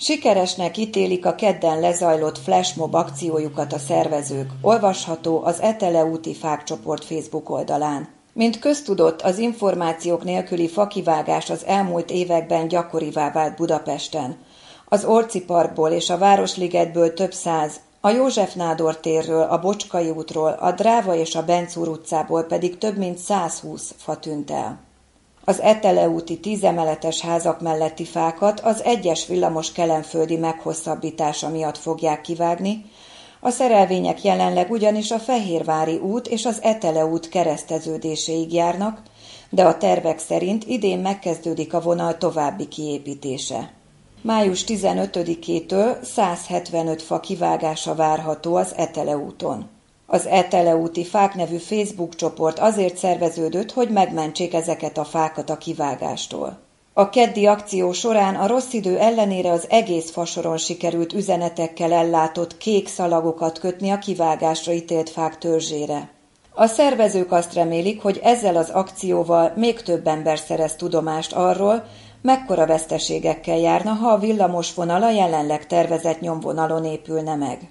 Sikeresnek ítélik a kedden lezajlott flashmob akciójukat a szervezők, olvasható az Eteleúti Fák csoport Facebook oldalán. Mint köztudott, az információk nélküli fakivágás az elmúlt években gyakorivá vált Budapesten. Az Orci parkból és a Városligetből több száz, a József Nádor térről, a Bocskai útról, a Dráva és a Bencúr utcából pedig több mint 120 fa tűnt el. Az Eteleúti 10 emeletes házak melletti fákat az 1-es villamos kelenföldi meghosszabbítása miatt fogják kivágni, a szerelvények jelenleg ugyanis a Fehérvári út és az Eteleút kereszteződéséig járnak, de a tervek szerint idén megkezdődik a vonal további kiépítése. Május 15-től 175 fa kivágása várható az Eteleúton. Az Eteleúti Fák nevű Facebook csoport azért szerveződött, hogy megmentsék ezeket a fákat a kivágástól. A keddi akció során a rossz idő ellenére az egész fasoron sikerült üzenetekkel ellátott kék szalagokat kötni a kivágásra ítélt fák törzsére. A szervezők azt remélik, hogy ezzel az akcióval még több ember szerez tudomást arról, mekkora veszteségekkel járna, ha a villamosvonal a jelenleg tervezett nyomvonalon épülne meg.